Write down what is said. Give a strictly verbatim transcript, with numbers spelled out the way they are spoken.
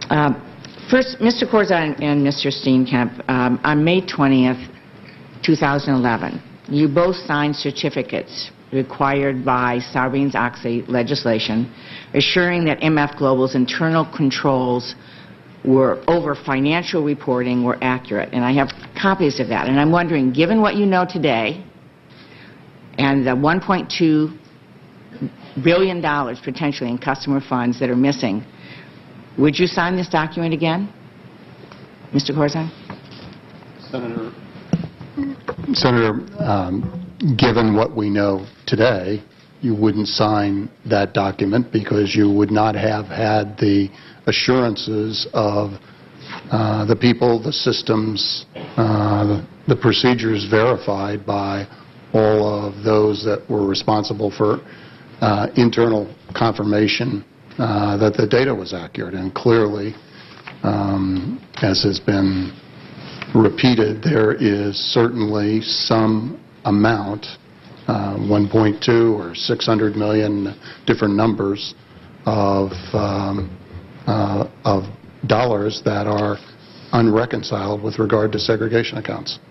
Uh, first, Mister Corzine and Mister Steenkamp, um, on May twentieth, two thousand eleven, you both signed certificates required by Sarbanes-Oxley legislation assuring that M F Global's internal controls were over financial reporting were accurate. And I have copies of that. And I'm wondering, given what you know today and the one point two billion dollars potentially in customer funds that are missing, would you sign this document again? Mister Corzine? Senator, Senator um, given what we know today, you wouldn't sign that document because you would not have had the assurances of uh, the people, the systems, uh, the, the procedures verified by all of those that were responsible for uh, internal confirmation uh, that the data was accurate. And clearly, um, as has been repeated, there is certainly some amount, uh, one point two or six hundred million different numbers of, um, uh, of dollars that are unreconciled with regard to segregation accounts.